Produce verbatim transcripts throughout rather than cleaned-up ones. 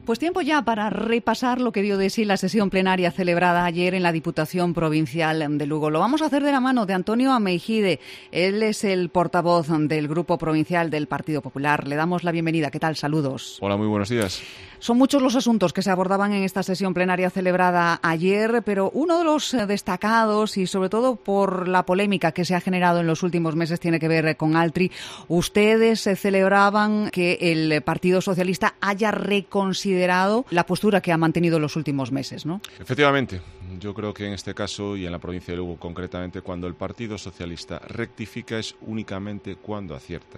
Pues tiempo ya para repasar lo que dio de sí la sesión plenaria celebrada ayer en la Diputación Provincial de Lugo. Lo vamos a hacer de la mano de Antonio Ameijide. Él es el portavoz del Grupo Provincial del Partido Popular. Le damos la bienvenida. ¿Qué tal? Saludos. Hola, muy buenos días. Son muchos los asuntos que se abordaban en esta sesión plenaria celebrada ayer, pero uno de los destacados, y sobre todo por la polémica que se ha generado en los últimos meses, tiene que ver con Altri. Ustedes celebraban que el Partido Socialista haya reconsiderado la postura que ha mantenido en los últimos meses, ¿no? Efectivamente, yo creo que en este caso, y en la provincia de Lugo concretamente, cuando el Partido Socialista rectifica es únicamente cuando acierta.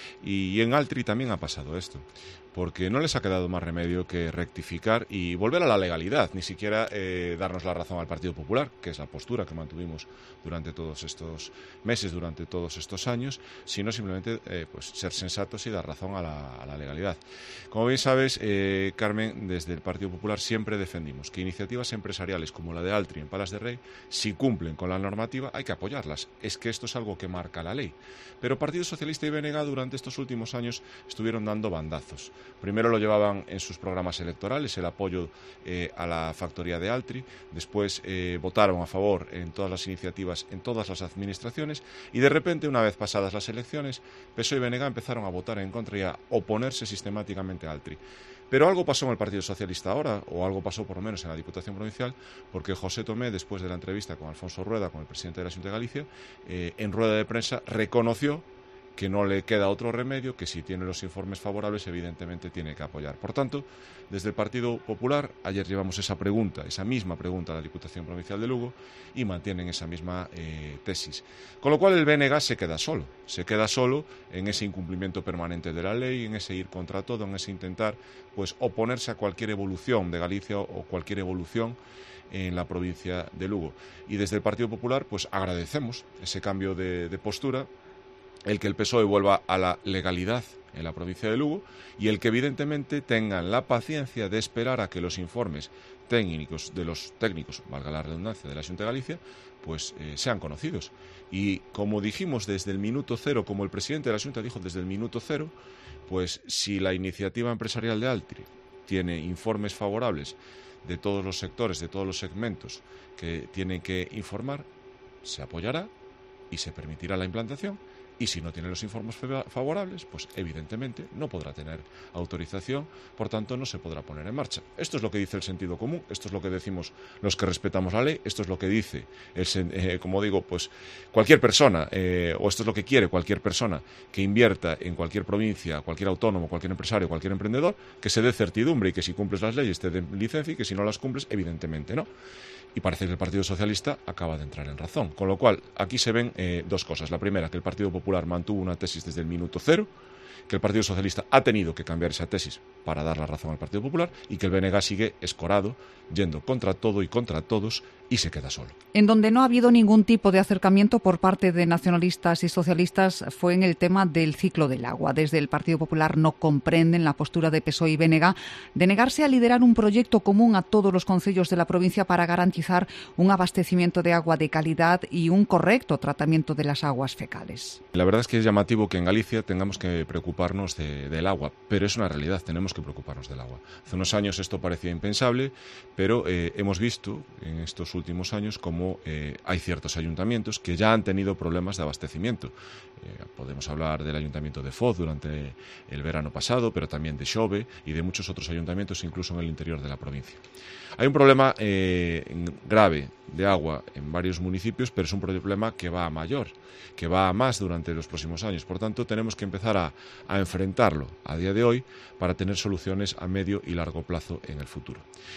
Y en Altri también ha pasado esto, porque no les ha quedado más remedio que rectificar y volver a la legalidad, ni siquiera eh, darnos la razón al Partido Popular, que es la postura que mantuvimos durante todos estos meses, durante todos estos años, sino simplemente eh, pues ser sensatos y dar razón a la, a la legalidad. Como bien sabes, eh, Carmen, desde el Partido Popular siempre defendimos que iniciativas empresariales como la de Altri en Palas de Rei, si cumplen con la normativa, hay que apoyarlas. Es que esto es algo que marca la ley. Pero Partido Socialista y B N G durante estos últimos años estuvieron dando bandazos. Primero lo llevaban en sus programas electorales, el apoyo eh, a la factoría de Altri. Después eh, votaron a favor en todas las iniciativas, en todas las administraciones. Y de repente, una vez pasadas las elecciones, P S O E y B N G empezaron a votar en contra y a oponerse sistemáticamente a Altri. Pero algo pasó en el Partido Socialista ahora, o algo pasó por lo menos en la Diputación Provincial, porque José Tomé, después de la entrevista con Alfonso Rueda, con el presidente de la Xunta de Galicia, eh, en rueda de prensa reconoció que no le queda otro remedio, que si tiene los informes favorables, evidentemente tiene que apoyar. Por tanto, desde el Partido Popular, ayer llevamos esa pregunta, esa misma pregunta a la Diputación Provincial de Lugo y mantienen esa misma eh, tesis. Con lo cual el B N G se queda solo, se queda solo en ese incumplimiento permanente de la ley, en ese ir contra todo, en ese intentar pues oponerse a cualquier evolución de Galicia o cualquier evolución en la provincia de Lugo. Y desde el Partido Popular pues agradecemos ese cambio de, de postura, el que el P S O E vuelva a la legalidad en la provincia de Lugo y el que evidentemente tengan la paciencia de esperar a que los informes técnicos de los técnicos, valga la redundancia, de la Xunta de Galicia, pues eh, sean conocidos. Y como dijimos desde el minuto cero, como el presidente de la Xunta dijo desde el minuto cero, pues si la iniciativa empresarial de Altri tiene informes favorables de todos los sectores, de todos los segmentos que tienen que informar, se apoyará y se permitirá la implantación. Y si no tiene los informes favorables, pues evidentemente no podrá tener autorización, por tanto no se podrá poner en marcha. Esto es lo que dice el sentido común, esto es lo que decimos los que respetamos la ley, esto es lo que dice, el, eh, como digo, pues cualquier persona, eh, o esto es lo que quiere cualquier persona que invierta en cualquier provincia, cualquier autónomo, cualquier empresario, cualquier emprendedor, que se dé certidumbre y que si cumples las leyes te den licencia y que si no las cumples, evidentemente no. Y parece que el Partido Socialista acaba de entrar en razón. Con lo cual, aquí se ven eh, dos cosas. La primera, que el Partido Popular mantuvo una tesis desde el minuto cero, que el Partido Socialista ha tenido que cambiar esa tesis para dar la razón al Partido Popular y que el B N G sigue escorado, yendo contra todo y contra todos y se queda solo. En donde no ha habido ningún tipo de acercamiento por parte de nacionalistas y socialistas fue en el tema del ciclo del agua. Desde el Partido Popular no comprenden la postura de P S O E y B N G de negarse a liderar un proyecto común a todos los concellos de la provincia para garantizar un abastecimiento de agua de calidad y un correcto tratamiento de las aguas fecales. La verdad es que es llamativo que en Galicia tengamos que preocuparnos de, del agua, pero es una realidad, tenemos que preocuparnos del agua. Hace unos años esto parecía impensable, pero eh, hemos visto en estos últimos años como eh, hay ciertos ayuntamientos que ya han tenido problemas de abastecimiento. Eh, podemos hablar del ayuntamiento de Foz durante el verano pasado, pero también de Xove y de muchos otros ayuntamientos, incluso en el interior de la provincia. Hay un problema eh, grave de agua en varios municipios, pero es un problema que va a mayor, que va a más durante los próximos años. Por tanto, tenemos que empezar a, a enfrentarlo a día de hoy para tener soluciones a medio y largo plazo en el futuro.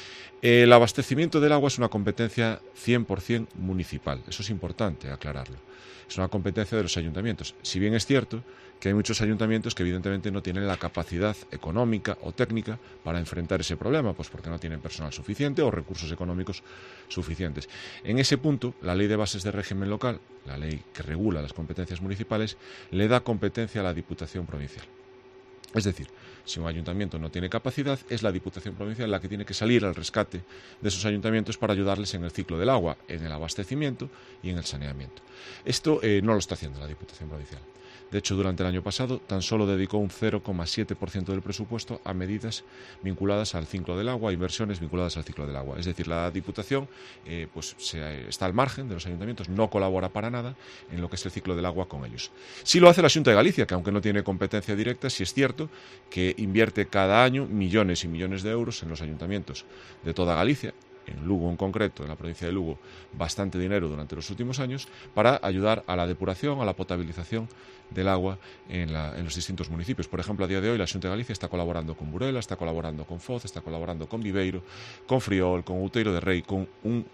El abastecimiento del agua es una competencia cien por cien municipal, eso es importante aclararlo. Es una competencia de los ayuntamientos, si bien es cierto que hay muchos ayuntamientos que evidentemente no tienen la capacidad económica o técnica para enfrentar ese problema, pues porque no tienen personal suficiente o recursos económicos suficientes. En ese punto, la Ley de Bases de Régimen Local, la ley que regula las competencias municipales, le da competencia a la Diputación Provincial. Es decir, si un ayuntamiento no tiene capacidad, es la Diputación Provincial la que tiene que salir al rescate de esos ayuntamientos para ayudarles en el ciclo del agua, en el abastecimiento y en el saneamiento. Esto eh, no lo está haciendo la Diputación Provincial. De hecho, durante el año pasado tan solo dedicó un cero coma siete por ciento del presupuesto a medidas vinculadas al ciclo del agua, inversiones vinculadas al ciclo del agua. Es decir, la Diputación eh, pues, se, está al margen de los ayuntamientos, no colabora para nada en lo que es el ciclo del agua con ellos. Sí lo hace la Xunta de Galicia, que aunque no tiene competencia directa, sí es cierto que invierte cada año millones y millones de euros en los ayuntamientos de toda Galicia, en Lugo en concreto, en la provincia de Lugo, bastante dinero durante los últimos años para ayudar a la depuración, a la potabilización del agua en, la, en los distintos municipios. Por ejemplo, a día de hoy la Xunta de Galicia está colaborando con Burela, está colaborando con Foz, está colaborando con Viveiro, con Friol, con Outeiro de Rei, con un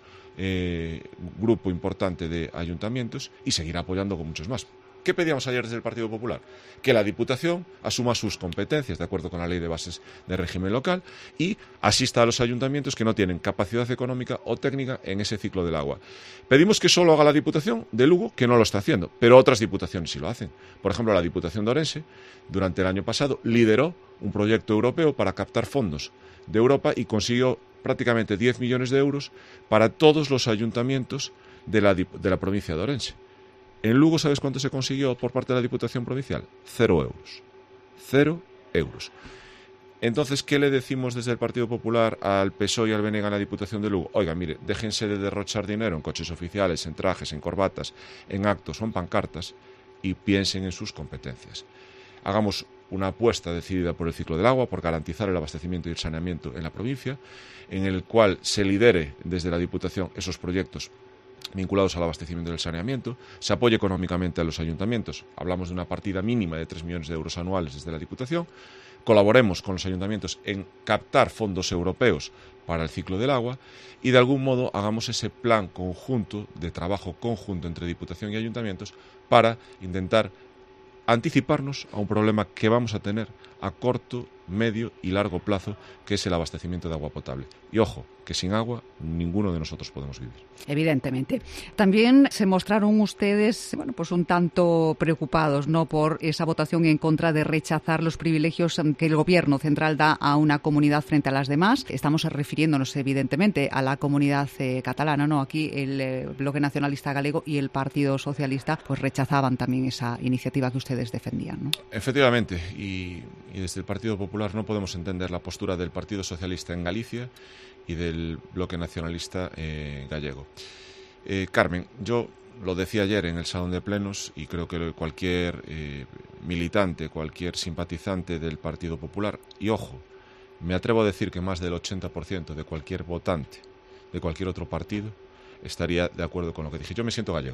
eh, grupo importante de ayuntamientos y seguirá apoyando con muchos más. ¿Qué pedíamos ayer desde el Partido Popular? Que la Diputación asuma sus competencias de acuerdo con la Ley de Bases de Régimen Local y asista a los ayuntamientos que no tienen capacidad económica o técnica en ese ciclo del agua. Pedimos que solo haga la Diputación de Lugo, que no lo está haciendo, pero otras diputaciones sí lo hacen. Por ejemplo, la Diputación de Orense, durante el año pasado, lideró un proyecto europeo para captar fondos de Europa y consiguió prácticamente diez millones de euros para todos los ayuntamientos de la, de la provincia de Orense. En Lugo, ¿sabes cuánto se consiguió por parte de la Diputación Provincial? Cero euros. Cero euros. Entonces, ¿qué le decimos desde el Partido Popular al P S O E y al B N G en la Diputación de Lugo? Oiga, mire, déjense de derrochar dinero en coches oficiales, en trajes, en corbatas, en actos o en pancartas y piensen en sus competencias. Hagamos una apuesta decidida por el ciclo del agua, por garantizar el abastecimiento y el saneamiento en la provincia, en el cual se lidere desde la Diputación esos proyectos vinculados al abastecimiento del saneamiento, se apoye económicamente a los ayuntamientos, hablamos de una partida mínima de tres millones de euros anuales desde la Diputación, colaboremos con los ayuntamientos en captar fondos europeos para el ciclo del agua y de algún modo hagamos ese plan conjunto, de trabajo conjunto entre Diputación y ayuntamientos para intentar anticiparnos a un problema que vamos a tener a corto, medio y largo plazo, que es el abastecimiento de agua potable. Y ojo, que sin agua ninguno de nosotros podemos vivir. Evidentemente. También se mostraron ustedes, bueno, pues un tanto preocupados, ¿no?, por esa votación en contra de rechazar los privilegios que el Gobierno central da a una comunidad frente a las demás. Estamos refiriéndonos, evidentemente, a la comunidad eh, catalana, ¿no? Aquí el eh, Bloque Nacionalista Galego y el Partido Socialista pues rechazaban también esa iniciativa que ustedes defendían, ¿no? Efectivamente, y, y desde el Partido Popular no podemos entender la postura del Partido Socialista en Galicia y del Bloque Nacionalista eh, gallego. Eh, Carmen, yo lo decía ayer en el Salón de Plenos y creo que cualquier eh, militante, cualquier simpatizante del Partido Popular, y ojo, me atrevo a decir que más del ochenta por ciento de cualquier votante de cualquier otro partido estaría de acuerdo con lo que dije. Yo me siento gallego.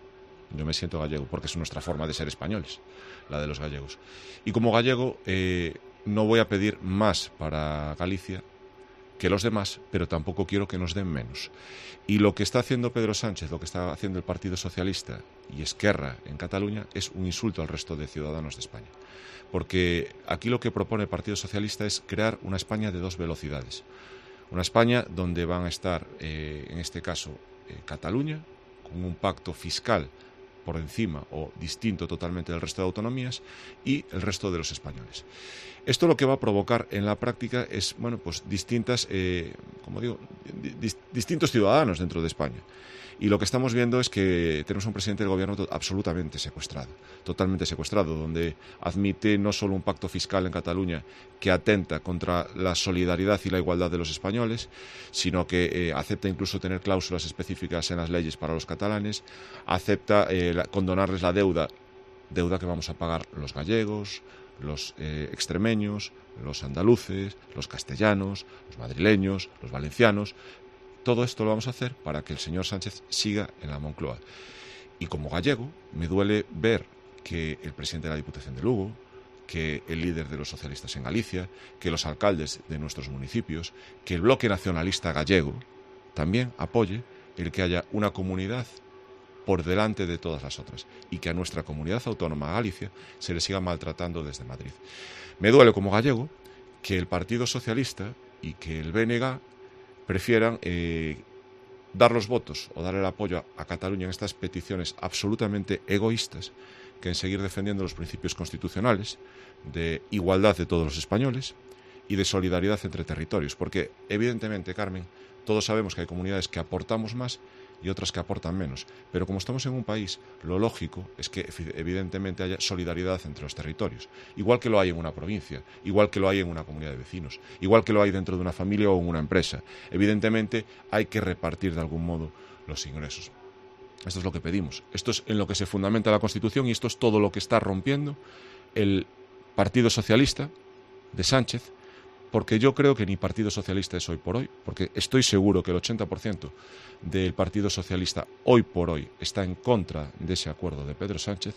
Yo me siento gallego porque es nuestra forma de ser españoles, la de los gallegos. Y como gallego eh, no voy a pedir más para Galicia que los demás, pero tampoco quiero que nos den menos. Y lo que está haciendo Pedro Sánchez, lo que está haciendo el Partido Socialista y Esquerra en Cataluña es un insulto al resto de ciudadanos de España. Porque aquí lo que propone el Partido Socialista es crear una España de dos velocidades. Una España donde van a estar, eh, en este caso, eh, Cataluña, con un pacto fiscal por encima o distinto totalmente del resto de autonomías y el resto de los españoles. Esto lo que va a provocar en la práctica es, bueno, pues distintas, eh, como digo, di- distintos ciudadanos dentro de España. Y lo que estamos viendo es que tenemos un presidente del gobierno absolutamente secuestrado, totalmente secuestrado, donde admite no solo un pacto fiscal en Cataluña que atenta contra la solidaridad y la igualdad de los españoles, sino que eh, acepta incluso tener cláusulas específicas en las leyes para los catalanes, acepta eh, la, condonarles la deuda, deuda que vamos a pagar los gallegos, los eh, extremeños, los andaluces, los castellanos, los madrileños, los valencianos. Todo esto lo vamos a hacer para que el señor Sánchez siga en la Moncloa. Y como gallego, me duele ver que el presidente de la Diputación de Lugo, que el líder de los socialistas en Galicia, que los alcaldes de nuestros municipios, que el Bloque Nacionalista Gallego también apoye el que haya una comunidad por delante de todas las otras y que a nuestra comunidad autónoma Galicia se le siga maltratando desde Madrid. Me duele como gallego que el Partido Socialista y que el B N G prefieran eh, dar los votos o dar el apoyo a, a Cataluña en estas peticiones absolutamente egoístas que en seguir defendiendo los principios constitucionales de igualdad de todos los españoles y de solidaridad entre territorios. Porque, evidentemente, Carmen, todos sabemos que hay comunidades que aportamos más y otras que aportan menos. Pero como estamos en un país, lo lógico es que evidentemente haya solidaridad entre los territorios, igual que lo hay en una provincia, igual que lo hay en una comunidad de vecinos, igual que lo hay dentro de una familia o en una empresa. Evidentemente hay que repartir de algún modo los ingresos. Esto es lo que pedimos, esto es en lo que se fundamenta la Constitución y esto es todo lo que está rompiendo el Partido Socialista de Sánchez, porque yo creo que ni Partido Socialista es hoy por hoy, porque estoy seguro que el ochenta por ciento del Partido Socialista hoy por hoy está en contra de ese acuerdo de Pedro Sánchez,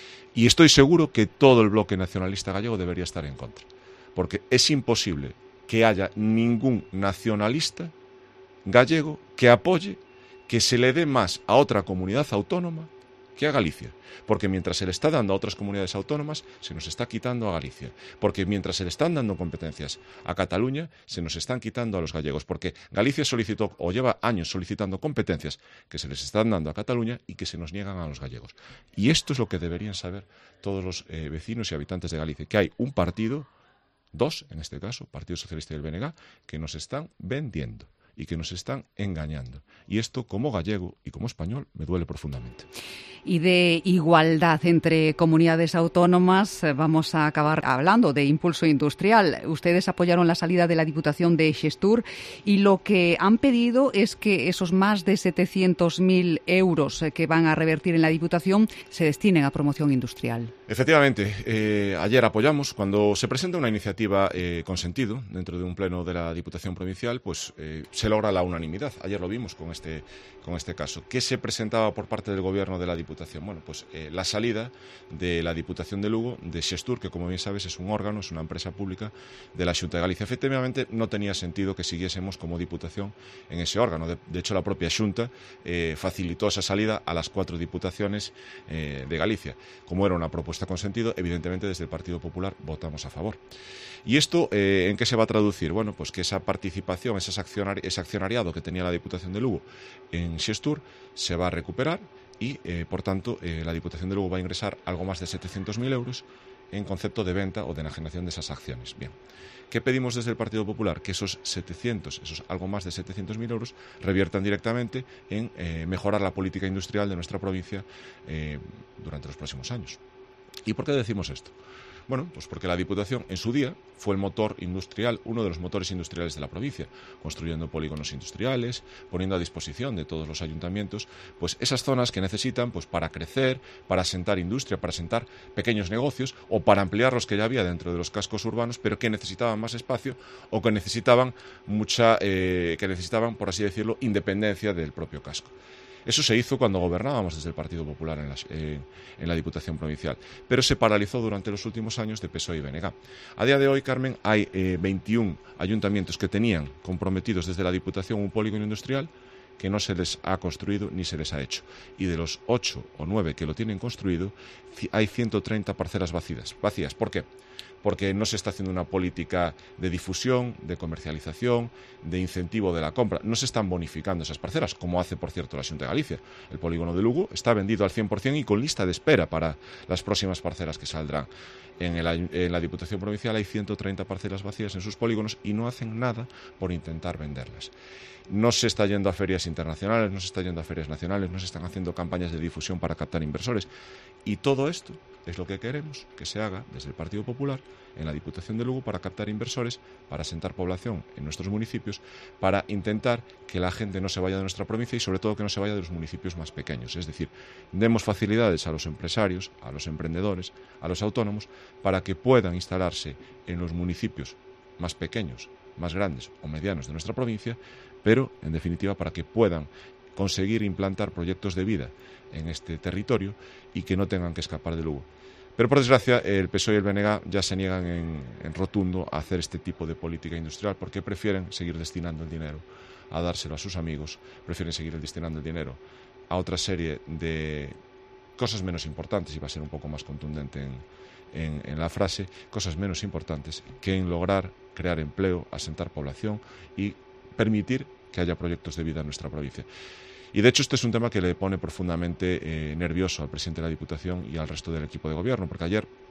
y estoy seguro que todo el bloque nacionalista gallego debería estar en contra, porque es imposible que haya ningún nacionalista gallego que apoye que se le dé más a otra comunidad autónoma que a Galicia, porque mientras se le está dando a otras comunidades autónomas, se nos está quitando a Galicia, porque mientras se le están dando competencias a Cataluña, se nos están quitando a los gallegos, porque Galicia solicitó o lleva años solicitando competencias que se les están dando a Cataluña y que se nos niegan a los gallegos. Y esto es lo que deberían saber todos los eh, vecinos y habitantes de Galicia, que hay un partido, dos en este caso, Partido Socialista y el B N G, que nos están vendiendo y que nos están engañando. Y esto, como gallego y como español, me duele profundamente. Y de igualdad entre comunidades autónomas vamos a acabar hablando de impulso industrial. Ustedes apoyaron la salida de la Diputación de Xestur y lo que han pedido es que esos más de setecientos mil euros que van a revertir en la Diputación se destinen a promoción industrial. Efectivamente, eh, ayer apoyamos, cuando se presenta una iniciativa eh, con sentido dentro de un pleno de la Diputación Provincial, pues eh, se logra la unanimidad. Ayer lo vimos con este, con este caso. ¿Qué se presentaba por parte del Gobierno de la Diputación? Bueno, pues eh, la salida de la Diputación de Lugo, de Xestur, que como bien sabes es un órgano, es una empresa pública de la Xunta de Galicia. Efectivamente, no tenía sentido que siguiésemos como Diputación en ese órgano. De, de hecho, la propia Xunta eh, facilitó esa salida a las cuatro diputaciones eh, de Galicia. Como era una propuesta con sentido, evidentemente desde el Partido Popular votamos a favor. ¿Y esto eh, en qué se va a traducir? Bueno, pues que esa participación, ese, accionari ese accionariado que tenía la Diputación de Lugo en Xestur se va a recuperar y, eh, por tanto, eh, la Diputación de Lugo va a ingresar algo más de setecientos mil euros en concepto de venta o de enajenación de esas acciones. Bien, ¿qué pedimos desde el Partido Popular? Que esos setecientos, esos algo más de setecientos mil euros, reviertan directamente en eh, mejorar la política industrial de nuestra provincia eh, durante los próximos años. ¿Y por qué decimos esto? Bueno, pues porque la Diputación en su día fue el motor industrial, uno de los motores industriales de la provincia, construyendo polígonos industriales, poniendo a disposición de todos los ayuntamientos pues esas zonas que necesitan pues para crecer, para asentar industria, para asentar pequeños negocios o para ampliar los que ya había dentro de los cascos urbanos, pero que necesitaban más espacio o que necesitaban mucha, eh, que necesitaban, por así decirlo, independencia del propio casco. Eso se hizo cuando gobernábamos desde el Partido Popular en la, eh, en la Diputación Provincial, pero se paralizó durante los últimos años de P S O E y B N G. A día de hoy, Carmen, hay eh, veintiún ayuntamientos que tenían comprometidos desde la Diputación un polígono industrial que no se les ha construido ni se les ha hecho. Y de los ocho o nueve que lo tienen construido, hay ciento treinta parcelas vacías. ¿Vacías? ¿Por qué? Porque no se está haciendo una política de difusión, de comercialización, de incentivo de la compra. No se están bonificando esas parcelas, como hace, por cierto, la Xunta de Galicia. El polígono de Lugo está vendido al cien por cien y con lista de espera para las próximas parcelas que saldrán. En, el, en la Diputación Provincial hay ciento treinta parcelas vacías en sus polígonos y no hacen nada por intentar venderlas. No se está yendo a ferias internacionales, no se está yendo a ferias nacionales, no se están haciendo campañas de difusión para captar inversores. Y todo esto es lo que queremos que se haga desde el Partido Popular en la Diputación de Lugo para captar inversores, para asentar población en nuestros municipios, para intentar que la gente no se vaya de nuestra provincia y sobre todo que no se vaya de los municipios más pequeños. Es decir, demos facilidades a los empresarios, a los emprendedores, a los autónomos, para que puedan instalarse en los municipios más pequeños, más grandes o medianos de nuestra provincia, pero, en definitiva, para que puedan conseguir implantar proyectos de vida en este territorio y que no tengan que escapar de Lugo. Pero, por desgracia, el P S O E y el B N G ya se niegan en, en rotundo a hacer este tipo de política industrial porque prefieren seguir destinando el dinero a dárselo a sus amigos, prefieren seguir destinando el dinero a otra serie de cosas menos importantes, y va a ser un poco más contundente en, en, en la frase, cosas menos importantes que en lograr crear empleo, asentar población y permitir que haya proyectos de vida en nuestra provincia. Y de hecho este es un tema que le pone profundamente eh, nervioso al presidente de la Diputación y al resto del equipo de gobierno, porque ayer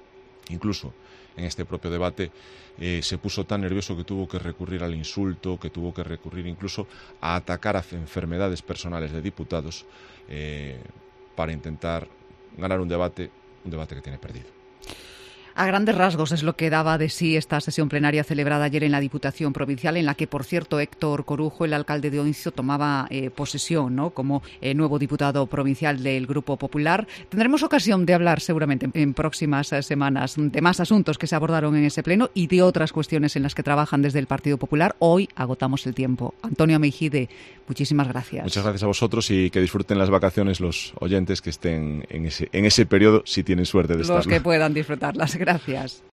Incluso en este propio debate eh, se puso tan nervioso que tuvo que recurrir al insulto, que tuvo que recurrir incluso a atacar a enfermedades personales de diputados eh, para intentar ganar un debate, un debate que tiene perdido. A grandes rasgos es lo que daba de sí esta sesión plenaria celebrada ayer en la Diputación Provincial, en la que, por cierto, Héctor Corujo, el alcalde de Oincio, tomaba eh, posesión, ¿no?, como eh, nuevo diputado provincial del Grupo Popular. Tendremos ocasión de hablar seguramente en próximas eh, semanas de más asuntos que se abordaron en ese pleno y de otras cuestiones en las que trabajan desde el Partido Popular. Hoy agotamos el tiempo. Antonio Meijide, muchísimas gracias. Muchas gracias a vosotros y que disfruten las vacaciones los oyentes que estén en ese, en ese periodo, si tienen suerte de estar. Los que puedan disfrutarlas. Gracias.